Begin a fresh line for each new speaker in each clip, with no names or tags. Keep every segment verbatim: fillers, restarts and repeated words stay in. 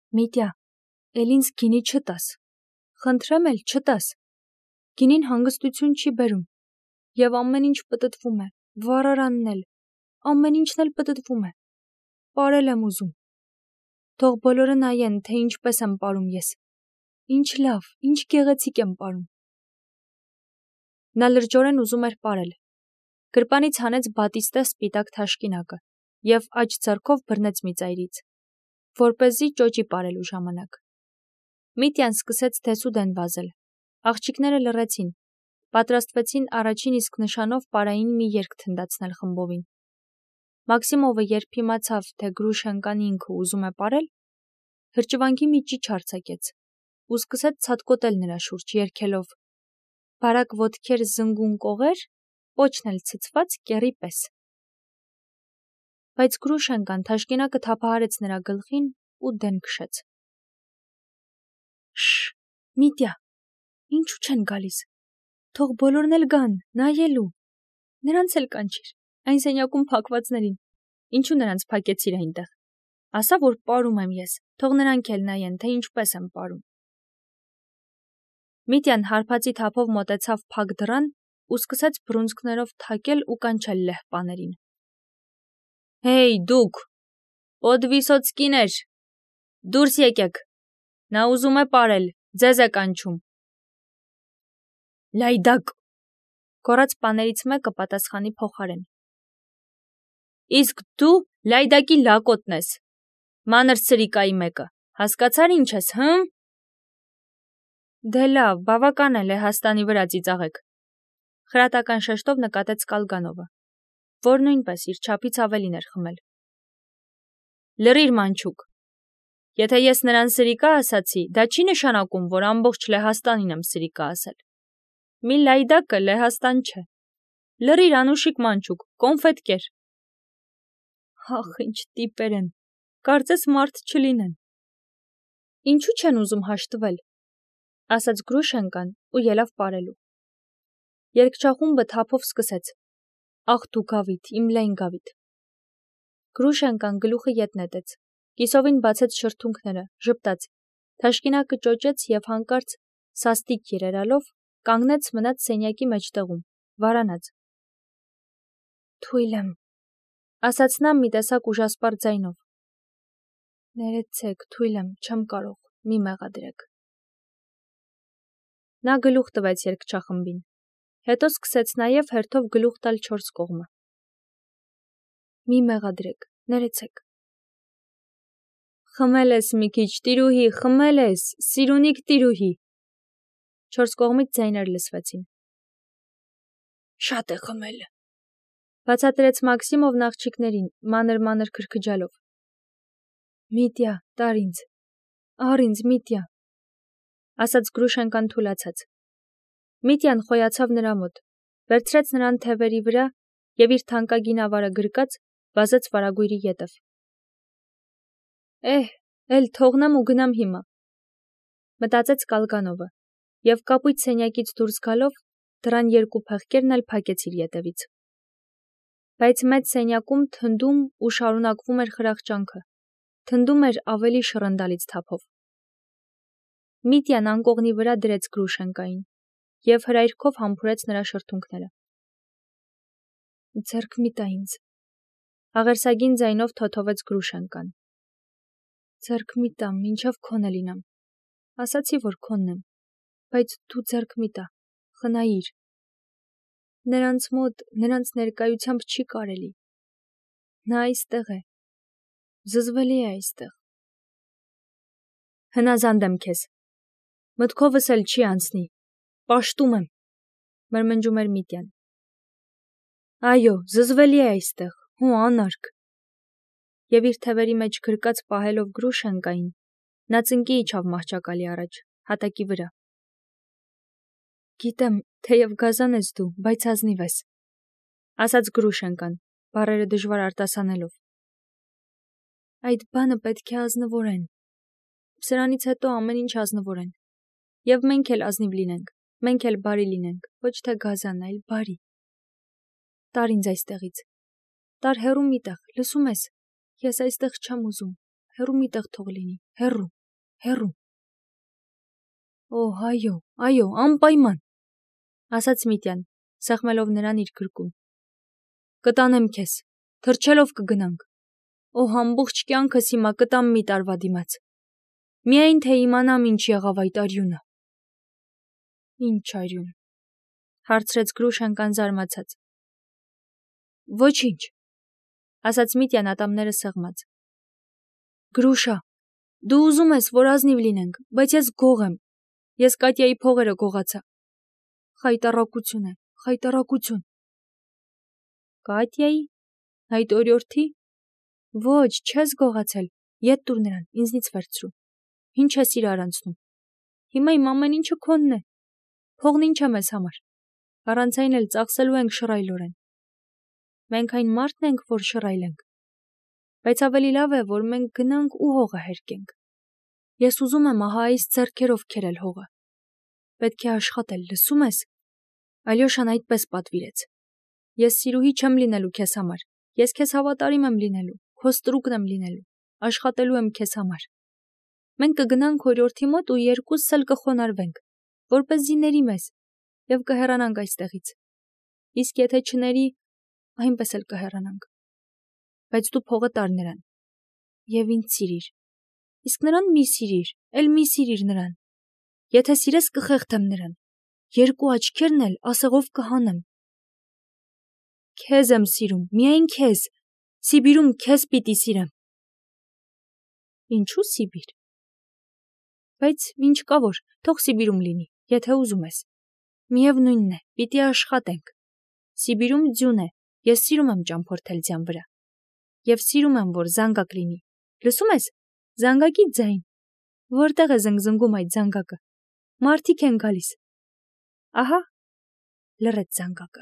Միտյա, էլ ինձ գինի չտաս, խնդրեմ էլ չտաս, գինին հանգստություն չի բերում, և ամեն ինչ պտտվում է, վառարանն էլ, ամեն ինչն էլ պտտվում է, պարել եմ ուզում, թող բոլորը նայեն, թե ինչպես եմ պարում ես, ինչ լավ, ինչ գեղեցիկ եմ պարում։ Նա լրջորեն ուզում էր պարել, գրպանից հանեց բատիստե սպիտակ թաշկինակը և աջ ձեռքով բռնեց մի ծայրից, որպեսզի ճոճի պարելու ժամանակ։ Միտյան սկսեց դեսուդեն վազել, աղջիկները լռեցին, պատրաստվեցին առաջին իսկ նշանով պարային մի երգ թնդացնել խմբովին։ Մաքսիմովը երբ իմացավ, թե Գրուշենկան ինքը ուզում է պարել, հրճվանքի մի ճիչ արձակեց ու սկսեց ցատկոտել նրա շուրջ երգելով. «Բարակ ոտքեր զնգուն կողեր, պոչն էլ ցցված կեռի պես»։ Բայց Գրուշենկան թաշկինակը թափահարեց նրա գլխին ու դեն քշեց։ Շ, Միտյա, ինչու չեն գալիս, թող բոլորն էլ գան, նայելու, նրանց էլ կանչիր, այն սենյակում փակվածներին, ինչու նրանց փակեցիր այնտեղ, ասա, որ պարում եմ ես, թող նրանք էլ նայեն, թե ինչպես եմ պարում։ Միտյան հարբածի թափով մոտեցավ փակ դռան ու սկսեց բռունցքներով թակել ու կանչել լեհպաներին։ Հեյ, դուք, պոդվիսոցկիներ, դուրս եկեք, նա ուզում է պարել, ձեզ է կանչում։ Լայդակ, կորած պաներից մեկը պատասխանի փոխարեն։ Իսկ դու լայդակի լակոտն ես, մանր սրիկայի մեկը, հասկացար ինչ ես, հմ։ Դե լավ, բավական է Լեհաստանի վրա ծիծաղեք, խրատական շեշտով նկատեց Կալգանովը, որ նույնպես իր չափից ավելին էր խմել։ Լռիր, մանչուկ, եթե ես նրան սրիկա ասացի, դա չի նշանակում, որ ամբողջ Լեհաստանին եմ սրիկա ասել։ Մի լայդակը Լեհաստան չէ։ Լռիր, անուշիկ մանչուկ, կոնֆետ կեր։ Ախ, ինչ տիպեր են, կարծես մարդ չլինեն։ Ինչու չեն ուզում հաշտվել, ասաց Գրուշենկան ու ելավ պարելու։ Երգչախումբը թափով սկսեց. Ախ դու գավիթ, իմ լայն գավիթ։ Գրուշենկան գլուխը ետ նետեց, կիսովին բացեց շրթունքները, ժպտաց, թաշկինակը ճոճեց և հանկարծ սաստիկ երերալով կանգնեց մնաց սենյակի մեջտեղում, վարանած։ Թույլ եմ, ասաց նա մի տեսակ ուժասպառ ձայնով։ Ներեցեք, թույլ եմ, չեմ կարող, մի մեղադրեք։ Նա գլուխ տվեց երգչախմբին, հետո սկսեց նաև հերթով գլուխ տալ չորս կողմը։ Մի մեղադրեք, ներեցեք։ Խմել ես մի քիչ, տիրուհի, խմել ես, սիրունիկ տիրուհի։ Չորս կողմից ձայներ լսվեցին։ Շատ է խմել, բացատրեց Մաքսիմովն աղջիկներին, մանր-մանր քրքջալով։ Միտյա, տար ինձ, առ ինձ, Միտյա, ասաց Գրուշենկան թուլացած։ Միտյան խոյացավ նրա մոտ, վերցրեց նրան թևերի վրա և իր թանկագին ավարը գրկած վազեց վարագույրի ետև։ Էհ, էլ թողնեմ ու գնամ հիմա, մտածեց Կալգանովը, և կապույտ սենյակից դուրս գալով դռան երկու փեղկերն էլ փակեց իր ետևից։ Բայց մեծ սենյակում թնդում ու շարունակվում էր խրախճանքը, թնդում էր ավելի շռնդալից թափով։ Միտյան անկողնի վրա դրեց Գրուշենկային և հրայրքով համբուրեց նրա շրթունքները։ Ձեռք մի տա ինձ, աղերսագին ձայնով թոթովեց Գրուշենկան։ Ձեռք մի տա, մինչև քոնը լինեմ, ասացի, որ քոնն եմ, բայց դու ձեռք մի տա, խնայիր։ Նրանց մոտ, նրանց ներկայությամբ չի կարելի։ Նա այստեղ է, զզվելի է այստեղ։ Հնազանդ եմ քեզ, մտքովս էլ չի անցնի, պաշտում եմ, մրմնջում էր Միտյան։ Այո, զզվելի է այստեղ, հո անարգ։ Եվ իր թևերի մեջ գրկած պահելով Գրուշենկային, նա ծնկի իջավ մահճակալի առաջ, հատակի վրա։ Գիտեմ, թեև գազան ես դու, բայց ազնիվ ես, ասաց Գրուշենկան, բառերը դժվար արտասանելով։ Այդ բանը պետք է ազնվորեն։ Սրանից հետո ամեն ինչ ազնվորեն։ Եվ մենք էլ ազնիվ լինենք, մենք էլ բարի լինենք, ոչ թե գազան, այլ բարի։ Տար ինձ այստեղից, տար հեռու մի տեղ, լսում ես, ես այստեղ չեմ ուզում, հեռու մի տեղ թող լինի, հեռու։ հեռու։ Օ, այո, այո, անպայման, ասաց Միտյան, սեղմելով նրան իր գրկում։ Կտանեմ քեզ, թռչելով կգնանք։ Օ, ամբողջ կյանքս հիմա կտամ մի տարվա դիմաց։ Միայն թե իմանամ ինչ եղավ այդ արյունը։ Ինչ արյուն, հարցրեց Գրուշենկան զարմացած։ Ոչինչ, ասաց Միտյան ատամները սեղմած։ Գրուշա, դու ուզում ես, որ ազնիվ լինենք, բայց ես գող եմ։ Ես Կատյայի փողերը գողացա։ Խայտառակություն է, խայտառակություն։ Կատյայի, այդ օրիորդի։ Ոչ, չես գողացել, ետ տուր նրան, ինձնից վերցրու։ Ինչ ես իրար անցնում։ Հիմա իմ ամեն ինչը քոնն է։ Փողն ինչ է մեզ համար։ Առանց այն էլ ծախսելու ենք շռայլորեն։ Մենք այն մարդն ենք, որ շռայլենք։ Բայց ավելի լավ է, որ մենք գնանք ու հողը հերկենք։ Ես ուզում եմ ահա այս ձեռքերով քերել հողը։ Պետք է աշխատել, լսում ես։ Ալյոշան այդպես պատվիրեց։ Ես սիրուհի չեմ լինելու քեզ համար։ Ես քեզ հավատարիմ եմ լինելու, քո ստրուկն եմ լինելու, աշխատելու եմ քեզ համար։ Մենք կգնանք օրիորդի մոտ ու երկուսս էլ կխոնարհվենք, որպեսզի ների մեզ, եւ կհեռանանք այստեղից։ Իսկ եթե չների, այնպես էլ կհեռանանք։ Բայց դու փողը տար նրան։ Եվ ինձ սիրիր։ Իսկ նրան մի սիրիր, էլ մի սիրիր նրան։ Եթե սիրես կխեղդեմ նրան։ Երկու աչքերն էլ ասեղով կհանեմ։ Քեզ եմ սիրում, միայն քեզ։ Սիբիրում քեզ պիտի սիրեմ։ Ինչու Սիբիր։ Բայց ինչ կա որ, թող Սիբիրում լինի, եթե ուզում ես։ Միևնույնն է, պիտի աշխատենք։ Սիբիրում ձյուն է, ես սիրում եմ ճամփորդել ձյան վրա։ Եվ սիրում եմ, որ զանգակ լինի։ Լսում ես, զանգակի ձայն։ Որտեղ է զնգզնգում այդ զանգակը։ Մարդիկ են գալիս։ Ահա, լռեց զանգակը։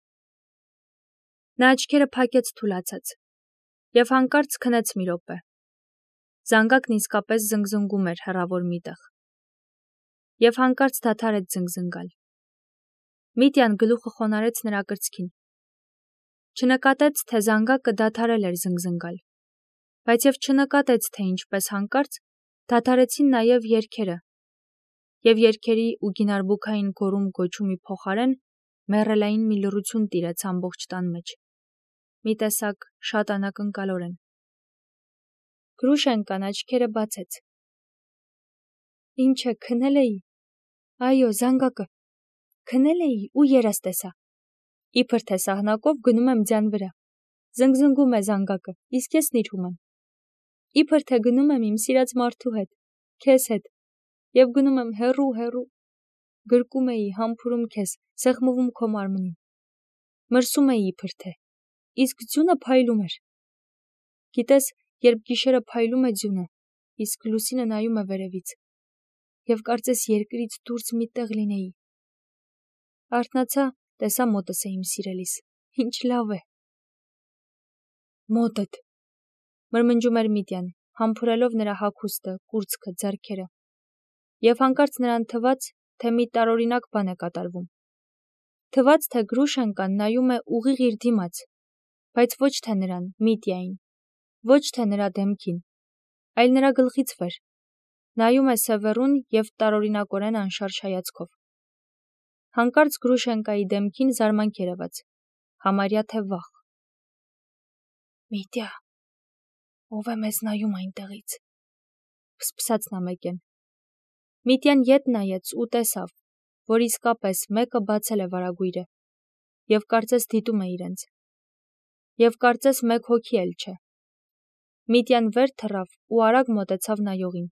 Նա աչքերը փակեց թուլացած եւ հանկարծ քնեց մի րոպե։ Զանգակն իսկապես զնգզնգում էր հեռավոր միտեղ։ Եվ հանկարծ դադարեց զնգզնգալ։ Միտյան գլուխը խոնարհեց նրա կրծքին։ Չնկատեց, թե զանգակը դադարել էր զնգզնգալ, բայց եւ չնկատեց, թե ինչպես հանկարծ դադարեցին նաեւ երգերը, եւ երգերի ու գինարբուքային գոռում գոչումի փոխարեն մեռելային մի լռություն տիրեց ամբողջ տան մեջ։ Մի տեսակ շատ անակնկալորեն։ Գրուշենկան աչքերը բացեց։ Ինչ է, քնել էի։ Այո, զանգակը։ Քնել էի ու երաս տեսա։ Իբր թե սահնակով գնում եմ ձյան վրա։ Զնգզնգում է զանգակը, իսկ ես նիրհում եմ։ Իբր թե գնում եմ իմ սիրած մարդու հետ, քեզ հետ, եւ գնում եմ հեռու, հեռու։ Գրկում էի, համբուրում քեզ, սեղմում քո մարմնին։ Մրսում էի իբր թե, իսկ ձյունը փայլում էր։ Գիտես, երբ գիշերը փայլում է ձյունը, իսկ լուսինը նայում է վերևից, եւ կարծես երկրից դուրս մի տեղ լինեի։ Արթնացա, տեսա մոտս է իմ սիրելիս։ Ինչ լավ է։ Մոտդ, մրմնջում էր Միտյան, համբուրելով նրա հագուստը, կուրծքը, ձեռքերը։ Եվ հանկարծ նրան թվաց, թե մի տարօրինակ բան է կատարվում։ Թվաց, թե Գրուշենկան նայում է ուղիղ իր դիմաց, բայց ոչ թե նրան, Միտյային, ոչ թե նրա դեմքին, այլ նրա գլխից վեր։ Նայում է Սևեռուն եւ տարօրինակորեն անշարժ հայացքով։ Հանկարծ Գրուշենկայի դեմքին զարմանք երևաց, համարյա թե վախ։ Միտյա, ով է մեզ նայում այնտեղից, փսփսաց նա մեկեն։ Միտյան ետ նայեց ու տեսավ, որ իսկապես մեկը բացել է վարագույրը, եւ կարծես դիտում է իրենց։ Եվ կարծես մեկ հոգի էլ չէ։ Միտյան վեր թռավ ու արագ մոտեցավ նայողին։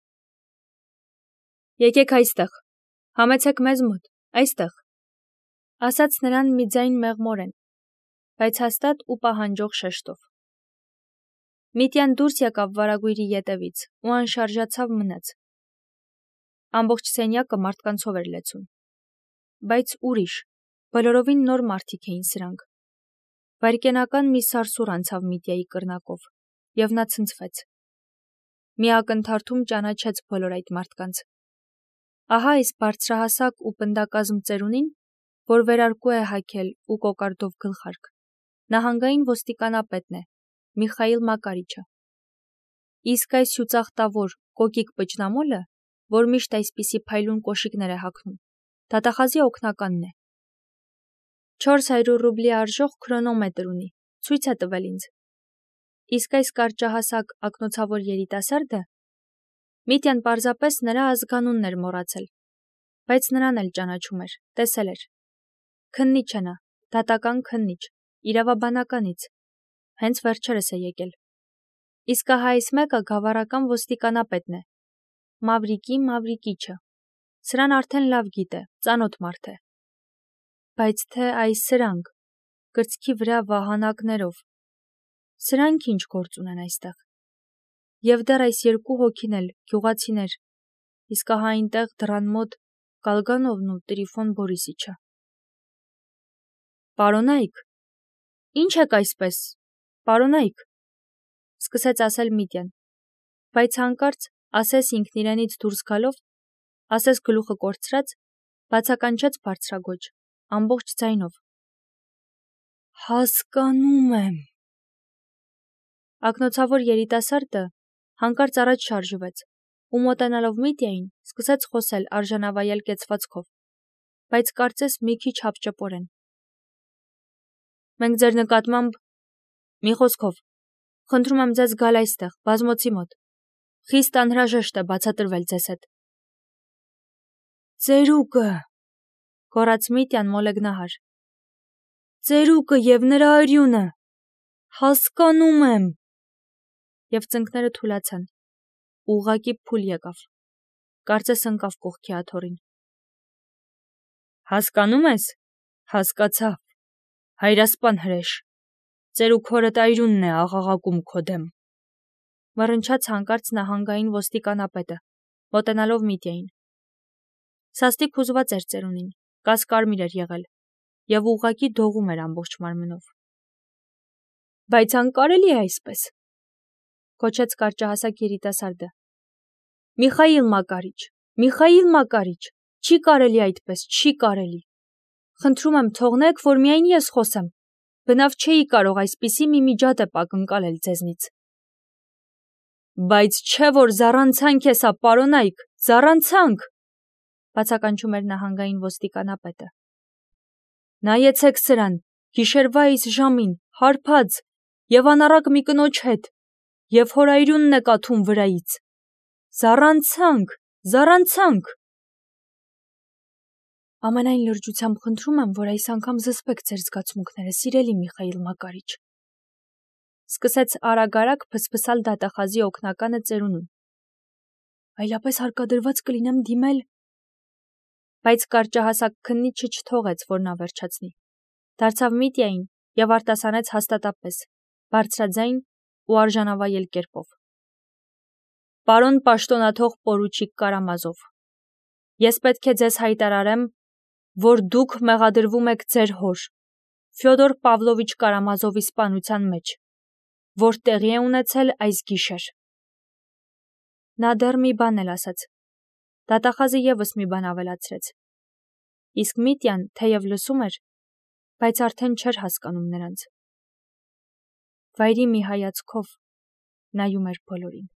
Եկեք այստեղ, համեցեք մեզ մոտ, այստեղ, ասաց նրան մի ձայն մեղմորեն, բայց հաստատ ու պահանջող շեշտով։ Միտյան դուրս եկավ վարագույրի ետևից ու անշարժացավ մնաց։ Ամբողջ սենյակը մարդկանցով էր լեցուն։ Բայց ուրիշ, բոլորովին նոր մարդիկ էին սրանք։ Վայրկենական մի սարսուռ անցավ Միտյայի կրնակով, եւ նա ցնցվեց։ Մի ակնթարթում ճանաչեց բոլոր այդ մարդկանց։ Ահա այս բարձրահասակ ու պնդակազմ ծերունին, որ վերարկու է հագել ու կոկարդով գլխարկ, նահանգային ոստիկանապետն է, Միխայիլ Մակարիչը։ Իսկ այս հյուծախտավոր կոկիկ պճնամոլը որ միշտ այսպիսի փայլուն կոշիկներ է հագնում։ Դատախազի օգնականն է։ չորս հարյուր ռուբլի արժող քրոնոմետր ունի, ցույց է տվել ինձ։ Իսկ այս կարճահասակ ակնոցավոր երիտասարդը Միտյան պարզապես նրա ազգանունն էր մոռացել, բայց նրան էլ ճանաչում էր, տեսել էր։ Քննիչ է նա, դատական քննիչ, իրավաբանականից, հենց վերջերս է եկել։ Իսկ ահա այս մեկը գավառական ոստիկանապետն է, Մավրիկի Մավրիկիչը, սրան արդեն լավ գիտե, ծանոթ մարդ է։ Բայց թե այս սրանք, կրծքի վրա վահանակներով, սրանք ինչ գործ ունեն այստեղ։ Եվ դեռ այս երկու հոգին էլ գյուղացիներ, իսկ ահա այնտեղ դռան մոտ Գալգանովն ու Տրիֆոն Բորիսիչը։ Պարոնայք, ինչ եք այսպես, պարոնայք, սկսեց ասել Միտյան, բայց հանկարծ ասես ինքն իրենից դուրս գալով, ասես գլուխը կորցրած, բացականչեց բարձրագոճ, ամբողջ ձայնով. Հասկանում եմ։ Ակնոցավոր երիտասարդը հանկարծ առաջ շարժվեց ու մոտենալով Միտյային սկսեց խոսել արժանավայել կեցվածքով, բայց կարծես մի քիչ հապճպորեն։ Մենք ձեր նկատմամբ, մի խոսքով, խնդրում եմ ձեզ գալ այստեղ, բազմոցի մոտ, խիստ անհրաժեշտ է բացատրվել ձեզ հետ։ Ծերուկը, գոռաց Միտյան մոլեգնահար, ծերուկը և նրա արյունը, հասկանում եմ։ Եվ ծնկները թուլացան, ուղղակի փուլ եկավ, կարծես ընկավ կողքի աթոռին։ Հասկանում ես, հասկացա, հայրասպան հրեշ, ծերուկ հորդ այրունն է աղաղակում քո դեմ, մռնչաց հանկարծ նահանգային ոստիկանապետը, մոտենալով Միտյային։ Սաստիկ հուզված էր ծերունին, կասկարմիր էր եղել և ուղղակի դողում էր ամբողջ մարմնով։ Բայց անկարելի է այսպես, գոչեց կարճահասակ երիտասարդը։ Միխայիլ Մակարիչ, Միխայիլ Մակարիչ, չի կարելի այդպես, չի կարելի։ Խնդրում եմ թողնեք, որ միայն ես խոսեմ, բնավ չէի կարող այսպիսի մի միջատ է ակնկալել ձեզնից։ Բայց չէ որ զառանցանք է սա, պարոնայք, զառանցանք, բացականչում էր նահանգային ոստիկանապետը։ Նայեցեք սրան, գիշերվա այս ժամին, հարբած և անառակ մի կնոջ հետ, և հոր այրունն է կաթում վրայից։ Զառանցանք, զառանցանք։ Ամենայն լրջությամբ խնդրում եմ, որ այս անգամ զսպեք ձեր զգացմունքները, սիրելի Միխայիլ Մակարիչ, սկսեց արագ-արագ փսփսալ դատախազի օգնականը ծերունուն։ Այլապես հարկադրված կլինեմ դիմել։ Բայց կարճահասակ քննիչը չթողեց, որ նա վերջացնի։ Դարձավ Միտյային և արտասանեց հաստատապես, բարձրաձայն ու արժանավայել կերպով. Պարոն պաշտոնաթող պորուչիկ Կարամազով, ես պետք է ձեզ հայտարարեմ, որ դուք մեղադրվում եք ձեր հոր, Ֆյոդոր Պավլովիչ Կարամազովի սպանության մեջ, որ տեղի է ունեցել այս գիշեր։ Նա դեռ մի բան էլ ասաց։ Դատախազը ևս մի բան ավելացրեց։ Իսկ Միտյան, թեև լսում էր, բայց արդեն չէր հասկանում նրանց։ Վայրի մի հայացքով նայում էր բոլորին։